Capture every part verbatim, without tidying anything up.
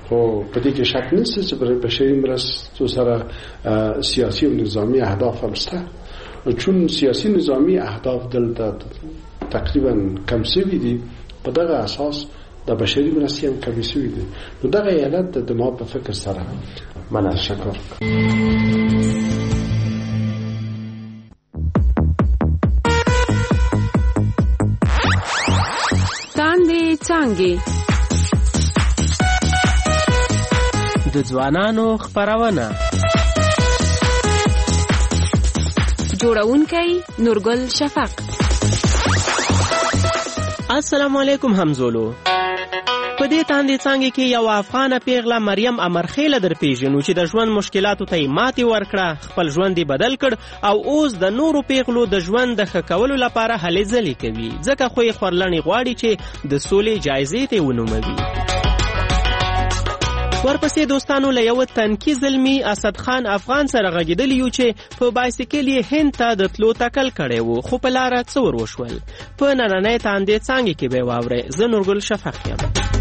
خو په دې کې شک نشته چې پر بشري مرستو سره سیاسي او نظامی اهداف هم شته. چون سیاسي نظامی اهداف دلته تقریبا کم شوي دي، په دغه اساس د بشري مرستې هم کمې شوي دي. نو دغه ایالت د ما په فکر سره منع شکر تاندې څانګې د ځوانانو خپرونه. جوړونکی نورګل شفق. السلام علیکم همزولو. په دې تاندې څانګې کې یو افغانه پیغله مریم امرخیله در پیژنو چې د ژوند مشکلاتو ته یې ماتې ورکړه، خپل ژوند یې بدل کړ او اوس د نورو پیغلو د ژوند د ښه کولو لپاره هلې ځلې کوي، ځکه خو یې خورلڼې غواړي چې د سولې جایزې ته ونوموي. ورپسې دوستانو له یو تنکي زلمي اسد خان افغان سره غږېدلی یو چې په بایسکل یې هند ته د تلو تکل کړی و، خو په لاره څه ور وشول. په نننۍ تاندې څانګې کې به یې واورئ. زه نورګل شفق یم.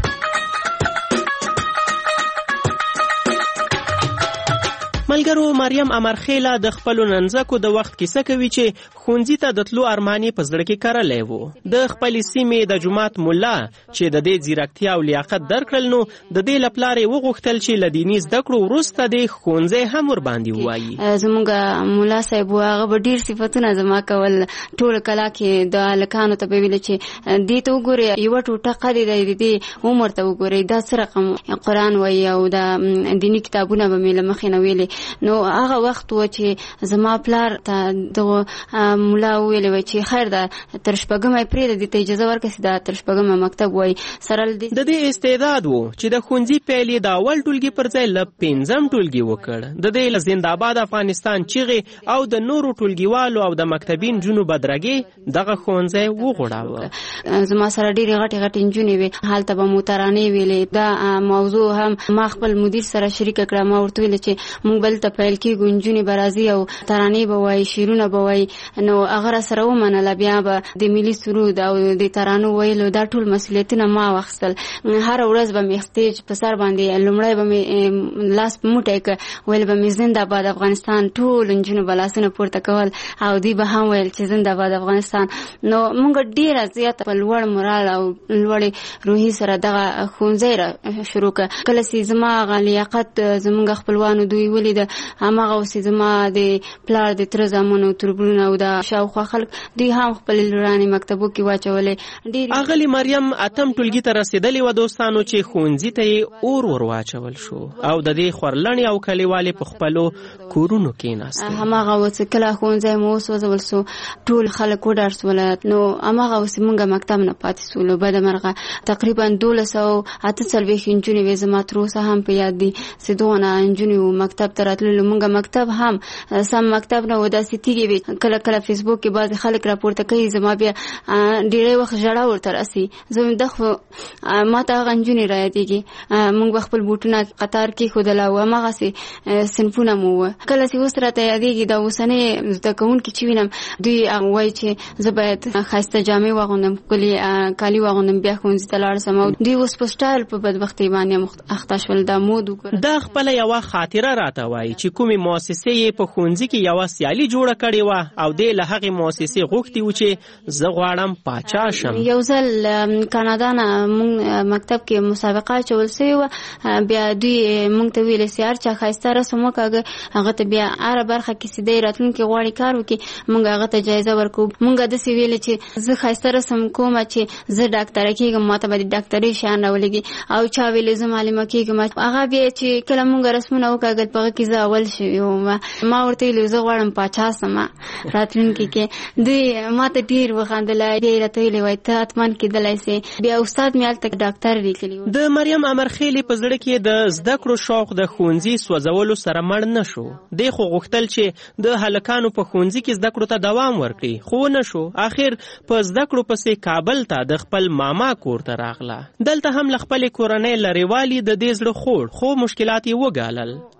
ملګرو، مریم امرخیله د خپلو ننځکو د وخت کیسه کوي چې ښوونځي ته د تلو ارمان یې په زړه کې کرلی و. د خپلې سیمې د جومات ملا چې د دې ځیرکتیا او لیاقت درکړل، نو د دې له پلار یې وغوښتل چې له دیني زده کړو وروسته د ښوونځی هم ورباندې ووایي. زموږ ملا صاحب و، هغه به ډېر صفتونه زما کول. ټوله کلا کې د هلکانو ته به ویل چې دې ته وګورئ، یوه ټوټه قد دی، د دې عمر ته وګورئ، دا څه رقم قرآن وایي او د دیني کتابونه به مې له مخې نه ویلې. نو هغه وخت و چې زما پلار ته دغه ملا ویلې وای چې خیر ده تر شپږمه یې پرېږده، دې ته اجازه ورکړه چې دا تر شپږمه مکتب وایي. سره د دې استعداد و چې د ښوونځي پیل یې د اول ټولګي پر ځای له پنځم ټولګي وکړ. د دې له زنده‌باد افغانستان چیغې او د نورو ټولګیوالو او د مکتبین نجونو بدرګې دغه ښوونځی وغوړاوه. زما سره ډېرې غټې غټې نجونې وې، هلته به مو ترانې ویلې. دا موضوع هم ما خپل مدیر سره شریکه کړه. ما ورته ویل چې موږ بل ته پیل کېږو، نجونې به راځي او ترانې به وایي، شعرونه به وایي. نو هغه راسره ومنله. بیا به د ملي سرود او د ترانو ویلو دا ټول مسؤلیتونه ما واخیستل. هره ورځ به مې سټیج په سر باندې لومړی به مې لاس په موټی کړ، ویل به مې زنده‌باد افغانستان. ټول نجونو به لاسونه پورته کول او دوی به هم ویل چې زنده‌باد افغانستان. نو موږ ډېره زیاته په لوړ مورال او لوړې روحي سره دغه ښوونځی را شروع کړ. کله چې زما هغه لیاقت زموږ خپلوانو دوی ولید، هماغه اوس زما د پلار د تره زامنو تربرونه او د شاوخوا خلک دوی هم خپلې لورانې مکتبو کې واچولې. اغلې مریم اتم ټولګي ته رسېدلې وه دوستانو چې ښوونځي ته یې اور ور واچول شو او د دې خورلڼې او کلیوالې په خپلو کورونو کېناستې. هماغه اوس کله ښوونځی مو وسوځول سو، ټول خلک وډار سوله. نو هماغه اوس موږ مکتب نه پاتې سولو. بدمرغه تقریبا دولس او اته څلوېښت نجونې وې، زما تر اوسه هم په یاد دي چې دغونه نجونې مکتب ته راتللو. موږ مکتب هم سم مکتب نه و، داسې تیږې وې. کله کله فیسبوک کې بعضې خلک راپورته کوي، زما بیا ډېری وخت ژړا ورته راسي. زه د خو ما ته هغه نجونې رایادېږي. موږ به خپل بوټونه قطار کېښودل او هماغسې صنفونه مو وه. کله چې اوس راته یادېږي دا اوسنۍ زده کوونکي چې وینم، دوی وایي چې زه باید ښایسته جامې واغوندم، ښکلي کالي واغوندم، بیا ښوونځي ته لاړ سم. او دوی اوس په سټایل په بدبختۍ باندې اخته شول. دا مود وګوره. دا خپله یوه خاطره راته وایي چې کومې مؤسسې یې په ښوونځي کې یوه سیالي جوړه کړې وه او دی له هغې مؤسسې غوښتي و چې زه غواړم پاچا شم. یو ځل کانادا نه موږ مکتب کې مسابقه اچول سوې وه. بیا دوی موږ ته ویلې چې هر چا ښایسته رسم وکاږه، هغه ته بیا هره برخه کې چې دی راتلونکي غواړي کار وکړي، موږ هغه ته جایزه ورکوو. موږ داسې ویلې چې زه ښایسته رسم کومه چې زه ډاکټره کېږم، ما ته به د ډاکټرۍ شیان راولېږي. او چا ویلې زه معلمه کېږم. هغه بیا چې کله موږ رسمونه وکاږل په هغه کې زه اول شوې وم. ما ورته ویلې زه غواړم پاچا سم راتلونکي کې. دوی ما ته ډېر وخندل، بیا یې راته ویلې وایي ته حتما کېدلی سې. بیا استاد مې هلته ډاکټر لیکلي و. د مریم امرخیلې په زړه کې د زده کړو شوق د ښوونځي سوځولو سره مړ نه شو. دی خو غوښتل چې د هلکانو په ښوونځي کې زده کړو ته دوام ورکړي، خو نه شو. آخر په زده کړو پسې کابل ته د خپل ماما کور ته راغله. دلته هم له خپلې کورنۍ لرې والي د دې زړه خوړ، خو مشکلات یې وګالل.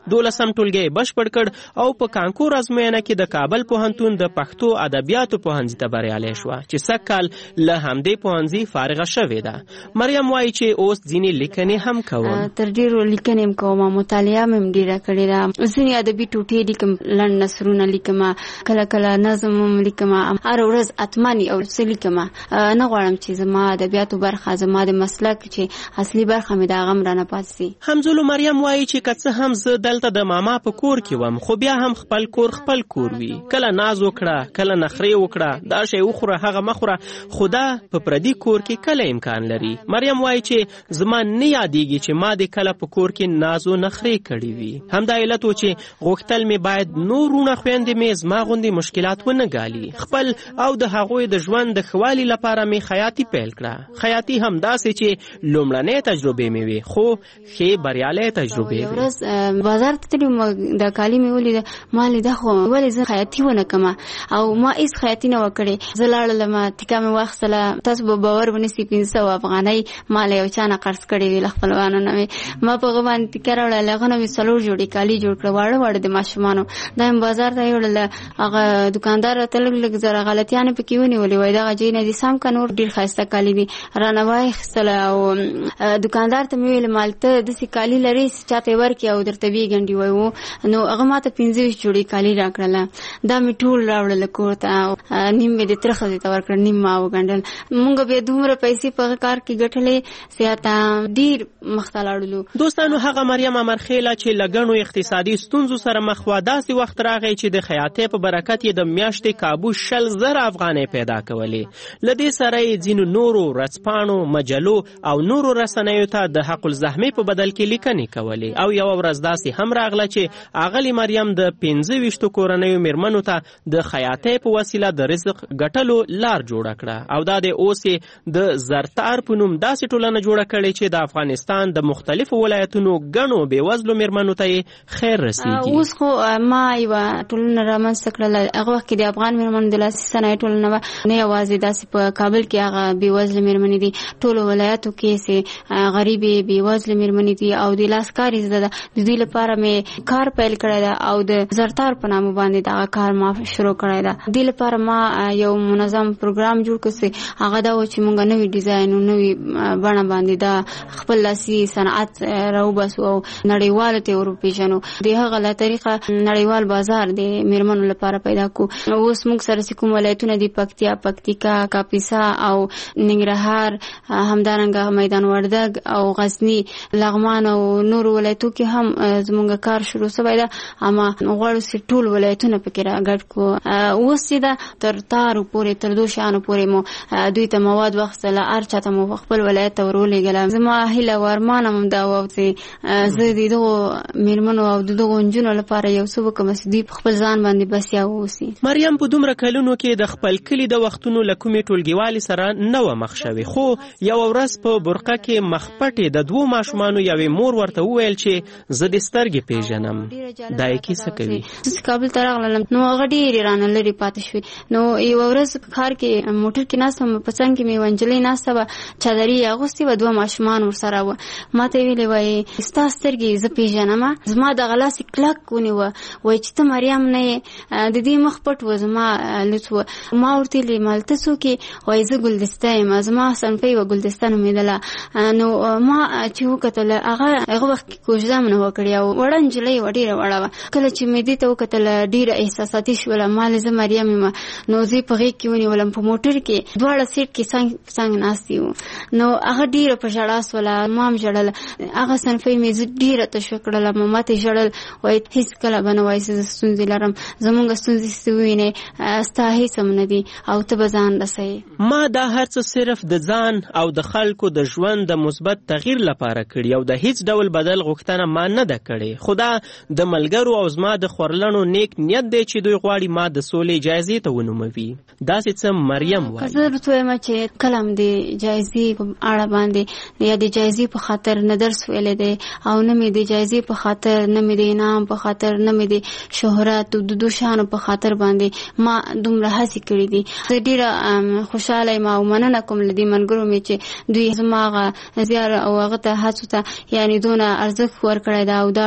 دولسم ټولګی بشپړ کړ او په کانکور ازموینه کې د کابل پوهنتون د پښتو ادبیاتو پوهنځي ته بریالۍ شوه چې سږ کال له همدې پوهنځي فارغه شوې ده. مریم وایي چې اوس ځینې لیکنې هم کوم. تر ډېرو لیکنې هم کوم، مطالعه مې هم ډېره کړې ده. ځینې ادبي ټوټې لیکم، لنډ نثرونه لیکم، کله کله نظم هم لیکم، هره ورځ اتماني او څه لیکم. نه غواړم چې زما ادبیاتو برخه زما د مسلک چې اصلي برخه مې د هغه هم رانه پاتې سي. همزولو مریم وایي چې که څه هم زه دلته د ماما په کور کې وم، خو بیا هم خپل کور خپل کور وي. کله ناز وکړه، کله نخرې وکړه، دا شی وخوره هغه مخوره، خو دا په پردي کور کې کله امکان لري. مریم وایي چې زما نه یادېږي چې ما د کله په کور کې ناز و نخرې کړي وي. همدا علت و چې غوښتل مې باید نور وروڼه خویندې مې زما غوندې مشکلات ونه ګالي. خپل او د هغوی د ژوند د ښه والي لپاره مې خیاطي پیل کړه. خیاطي هم داسې چې لومړنۍ تجربې مې وي، خو ښې بریالۍ تجربې وي. ورځ بازار ته تلم، د کالي مې ولیده، ما لیده خو ولې زه خیاطي ونه کړم، او ما هېڅ خیاطي نه وه کړې. زه لاړلم، تیکه مې واخیستله. تاسو به باور ونیسئ پنځه سوه افغانۍ ما له یو چا نه قرض کړې وې، له خپلوانو نه مې. ما په هغه باندې تیکه راوړله، له هغه نه مې څلور جوړې کالي جوړ کړه، واړه واړه د ماشومانو. دا مې بازار ته یوړل. هغه دوکاندار راته لږ لږ زره غلطیانې پکې ونیولې، وایي دغه جۍ نه دې سم که نور ډېر ښایسته کالي دي. رانه واخیستله او دوکاندار ته مې ویل مال ته داسې کالي لرې چې چاته یې ورکړې او درته بې ګنډي وایي. نو هغه ما ته پنځه ویشت جوړې کالي را کړله. دا مې ټول راوړله کور ته، نیم مې د تره ښځې ته ورکړل، نیم ما وګنډل. مونږ بیا دومره پیسې په هغه کار کې ګټلې سیاته ډېر مخته لاړلو. دوستانو، هغه مریم امرخیله چې له ګڼو اقتصادي ستونزو سره مخ وه، داسې وخت راغی چې د خیاطۍ په برکت یې د میاشتې کابو شل زره افغانۍ پیدا کولې. له دې سره یې ځینو نورو ورځپاڼو، مجلو او نورو رسنیو ته د حق الزحمې په بدل کې لیکنې کولې. او یوه ورځ داسې هم راغله چې اغلې مریم د پنځه ویشتو کورنیو میرمنو ته د خیاطۍ په وسیله د رزق ګټلو لار جوړه کړه. او دا د اوس یې د زرتار په نوم داسې ټولنه جوړه کړې چې د افغانستان د مختلفو ولایتونو ګڼو بېوزلو میرمنو ته یې خیر رسیږي. اوس خو ما یوه ټولنه رامنځته کړله. هغه وخت کې د افغان میرمنو د لاسي صنایع ټولنه وه، نه یوازې داسې په کابل کې هغه بېوزله میرمنې دي، ټولو ولایاتو کې چې غریبې بېوزله میرمنې دي او د لاس کار یې زده ده. د دوی لپاره مې کار پیل کړی ده او د زرتار په نامه باندې دغه کار ما شروع کړی ده. دې لپاره ما یو منظم پروګرام جوړ کړ چې هغه دا و چې موږ نوي ډیزاین او نوي بڼه باندې دا خپل لاسي صنعت راوباسو او نړیوالو ته وروپېژنو. د هغه له طریقه نړیوال بازار د میرمنو لپاره پیدا کړو. اوس موږ سره چې کوم ولایتونه دي، پکتیا، پکتیکا، کاپیسا او ننګرهار، همدارنګه میدان وردګ او غزني، لغمان او نور ولایتو کې هم زموږ کار شروع شوی ده. اما غواړو چې ټول ولایتونه پکې راګډ کړو. اوس چې ده تر تارو پورې، تر دو شیانو پورې مو دوی ته مواد واخیستله، هر چا ته مو خپل ولایت ته ورولېږله. زما هیله او ارمان هم دا و چې زه د دغو میرمنو او د دغو نجونو لپاره یو څه وکړم چې دوی په خپل ځان باندې بسیا واوسي. مریم په دومره کلونو کې د خپل کلي د وختونو له کومې ټولګیوالې سره نه وه مخ شوې، خو یوه ورځ په برقه کې مخ پټې د دوو ماشومانو یوې مور ورته وویل چې زه دې سترګې پېژنم. دا یې کیسه کوي. زه کابل ته راغلم، نو هغه ډېرې رانه لرې پاتې شوې. نو یوه ورځ په ښار کې موټر کې ناسته وم، په څنګ کې مې یوه نجلۍ ناسته وه، چادري یې اغوستې وه، دوه ماشومان ورسره وه. ما ته یې ویلې وایي ستا سترګې زه پېژنم. زما دغه لاس یې کلک ونیوه، وایي چې ته مریم نه یې، د دې مخ پټ و، زما لوڅ و. ما ورته ویلې مال ته څوک یې؟ وایي زه ګلدسته یم. زما صنفۍ وه ګلدسته نومېدله. نو ما چې وکتل، هغه هغه وخت کې کوژده مې نه وه کړې او وړه نجلۍ وه، ډېره وړه وه. کله چې مې دې ته وکتل ډېره احساساتي شوله. ما ویل زه مریم یم. نو زه یې په غېږ کې ونیولم، په موټر کې دواړه سیټ کې څنګ په څنګ ناستې وو. نو هغه ډېره په ژړا سوله، ما هم ژړل. هغه صنفۍ مې زه ډېره تشویق کړله. ما ته یې ژړل، وایي هېڅکله به نه وایي چې زه ستونزې لرم، زمونږ ستونزې چې ووینې ستا هېڅ هم نه دي او ته به ځان رسوې. ما دا هر څه صرف د ځان او د خلکو د ژوند د مثبت تغییر لپاره کړي او د هیڅ ډول بدل غوښتنه ما نه ده کړې. خو دا د ملګرو او زما د خورلنو نیک نیت دی چې دوی غواړي ما د سولې جایزې ته ونوموي. داسې څه مریم وایي. زه درته وایم چې کله هم د جایزې په اړه باندې یا د جایزې په خاطر نه درس ویلی دی او نه مې د جایزې په خاطر، نه مې د انعام په خاطر، نه مې د شهرت او د دو شیانو په خاطر باندې ما دومره هڅې کړي دي. زه ډېره خوشحاله یم او مننه کوم له دې ملګرو مې چې دوی زما هغه زیار او هغه ته هڅو ته یعنې دونه ارزښت ورکړی ده او دا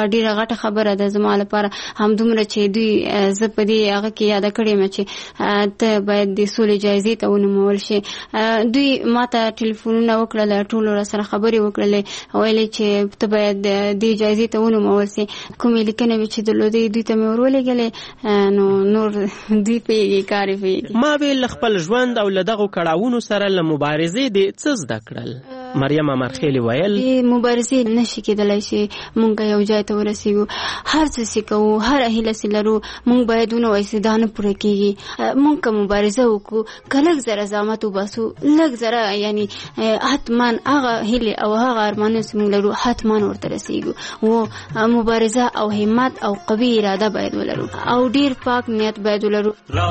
ډیره غټه خبره ده زما لپاره همدومره چې دوی زه په دې هغه کې یاد کړم چې ته باید د سولې جایزې ته ونومول شي. دوی ماته ټلیفونونه وکړل، ټول سره خبرې وکړلې، ویلې چې ته باید د جایزې ته ونومول شي. کومې لیکنې چې درلودې دوی ته مې ورولېږلې، نو نور دوی پیږي کار پیږي. ما ویل خپل ژوند او له دغو کړاوونو سره له مبارزې دې څه زده کړل؟ مریم امرخیل ویل مبارزې نشي کېدلی چې مونږ یو ځای ته ورسېږو. هر څه چې کوو، هره هیله چې لرو، مونږ باید ونوایو چې دا نه پوره کېږي. مونږ که مبارزه وکړو، که لږ زره زحمت وباسو، لږ زره یعنی حتما هغه هیلې او هغه ارمانونه چې مونږ لرو حتما ورته رسېږو. و مبارزه او همت او قوي اراده باید ولرو او ډیر پاک نیت باید ولرو.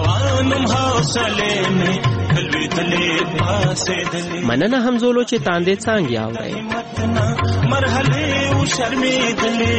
مننه همزولو چې تاندې څانګې اورئ. مرحله و شرمېدلې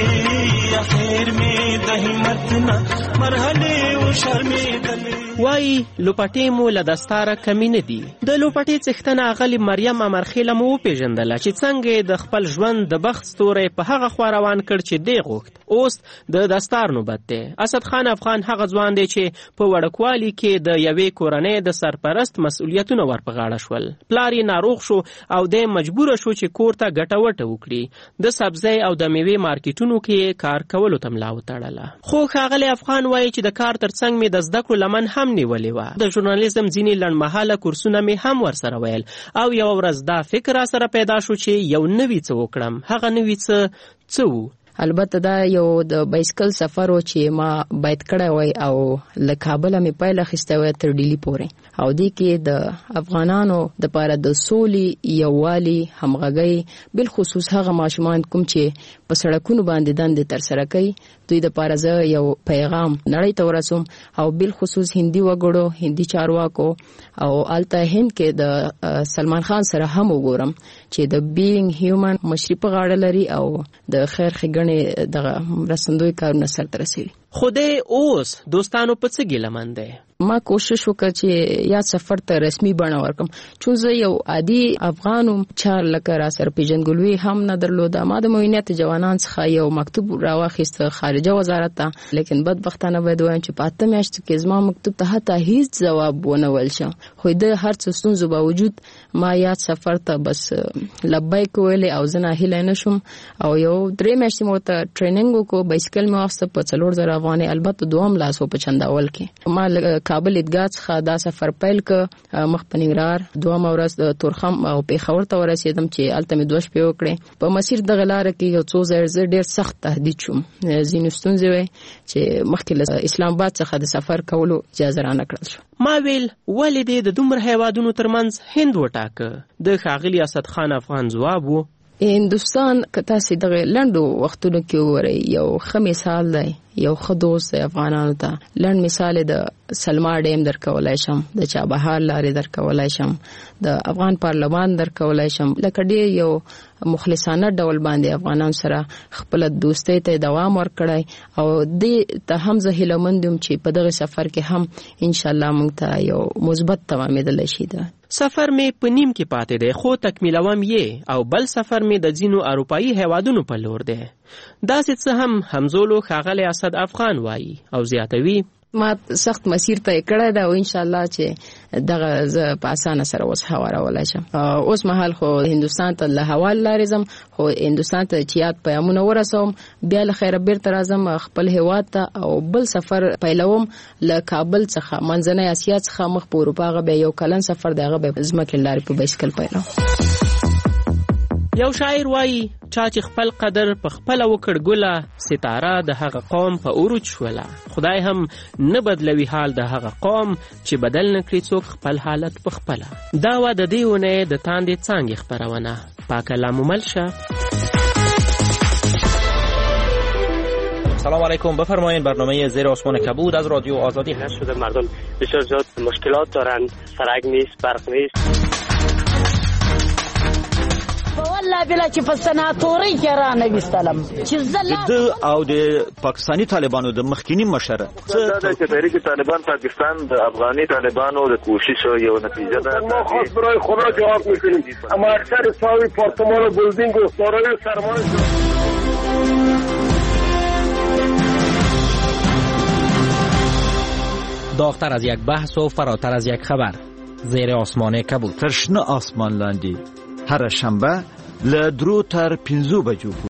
اخر مې د همت نه مرحله و شرمېدلې. وایي لوپټې مو له دستاره کمی نه دي. د لوپټې څښتنه اغلې مریم امرخیله مو وپېژندله چې څنګه د خپل ژوند د بخت ستوری په هغه خوا روان کړ چې دی غوښت. اوس د دستار نوبت دی. اسد خان افغان هغه ځوان دی چې په وړکوالي کې د یوې کورنۍ د سرپرست مسؤلیتونه ور په غاړه شول. پلار یې ناروغ شو او دی مجبوره شو چې کور ته ګټه وټه وکړي. د سبزۍ او د میوې مارکیټونو کې کار کولو ته ملا وتړله. خو ښاغلی افغان وایي چې د کار ترڅنګ مې د زده کړو لمن هم نیولې وه. د ژورنالیزم ځینې لنډمهاله کورسونه مې هم ورسره ویل او یوه ورځ دا فکر راسره پیدا شو چې یو نوي څه وکړم. هغه نوي څه څه وو؟ البته دا یو د بایسکل سفر و چې ما باید کړی وای او له کابله مې پیل اخیستی وای تر ډیلي پورې. او دې کې د افغانانو دپاره د سولې، یووالي، همغږۍ، بالخصوص هغه ماشومان کوم چې په سړکونو باندې دندې ترسره کوي، دوی دپاره زه یو پیغام نړۍ ته ورسوم او بالخصوص هندي وګړو، هندي چارواکو او هلته هند کې د سلمان خان سره هم وګورم چې د بینګ هیومن مشري په غاړه لري او د خیر ښېګڼې دغه مرستندوی کارونه سرته رسوي. خو دی اوس دوستانو په څه ګیلمن دی؟ ما کوشش وکړ چې یا سفر ته رسمي بڼه ورکړم، چون زه یو عادي افغان وم، چا لکه را سره پیژندګلوي هم نه درلوده. ما د معاونیت جوانان څخه یو مکتوب راواخیست خارجه وزارت ته، لیکن بدبختانه باید ووایم چې په اته میاشتو کې زما مکتوب ته حتی هیڅ ځواب ونه ویل شه. خو د هر څه ستونزو باوجود ما یاد سفر ته بس لبیک ویلې او زه ناهیلی نه شوم او یو درې میاشتې مې ورته ټریننګ وکړو. بایسکل مې واخیسته په څلور زره افغانۍ، البته دوهم لاس و په چنداول کې. ما کابل عیدګاه څخه دا سفر پیل که مخ په ننګرهار، دوهمه ورځ د تورخم او پېښور ته ورسېدم چې هلته مې دوه شپې وکړې. په مسیر دغه لاره کې یو څو ځایه زه ډېر سخت تهدید شوم. ځینې ستونزې وې چې مخکې له اسلام آباد څخه د سفر کولو اجازه رانه کړل شو. ما ویل ولې دې د دومره هیوادونو ترمنځ هند وټاکه؟ د ښاغلي اسد خان افغان ځواب و هندوستان که تاسې دغه لنډو وختونو کې وګورئ یو ښه مثال دی، یو ښه دوست دی افغانانو ته. لنډ مثال د سلما ډیم درکولی شم، د چابهار لارې درکولی شم، د افغان پارلمان درکولی شم. لکه ډېر یو مخلصانه ډول باندې افغانانو سره خپله دوستۍ ته دوام ورکړی او دې ته هم زه هیلهمند یم چې په دغه سفر کې هم انشاءالله موږ ته یو مثبت تمامېدلی شي. ده سفر می په نیم کې پاتې دی خو تکمیلوم یې، او بل سفر می د ځینو اروپایي هیوادونو په لور دی. داسې څه هم همزولو ښاغلی اسد افغان وایي او زیاتوي ما سخت مسیر ته کړی ده او انشاءالله چې دغه زه په اسانه سره اوس هوارولی شم. اوس مهال خو هندوستان ته له هوا لارې ځم، خو هندوستان ته چې یاد پیغامونه ورسوم، بیا له خیره بیرته راځم خپل هیواد ته او بل سفر پیلوم له کابل څخه منځنۍ اسیا څخه مخ په اروپا. هغه بیا یو کلن سفر دی، هغه بیا ځمکې لارې په بایسکل پیلوم. یو شاعر وایي چا چې خپل قدر په خپله وکړ ګله، ستاره د هغه قوم په عروج شوله. خدای هم نه بدلوي حال د هغه قوم چې بدل نه کړي څوک خپل حالت په خپله. دا وه د دې اونۍ د تاندې څانګې خپرونه. پاک لامومل شه. سلام علیکم، بفرمایید. برنامه زیر آسمان کبود از رادیو آزادی هست شده. مردم بسیار زیاد مشکلات دارند، سرک نیست، برق نیست. والله بلا چې په سناتوري کې را نه وستلم چې زله او د پاکستانی طالبانو د مخکینی مشر دا چې تحریک طالبان پاکستان د افغاني طالبانو د کوشش یو نتیجه ده. ما خاص برای خدا جواب میکنیم، اما اکثر ساوی پارتمان و بلدینگ و سارای سرمان داغتر از یک بحث و فراتر از یک خبر، زیر آسمان کبود، تر شنه آسمان لاندې هر شنبه له درو تر پنځو بجو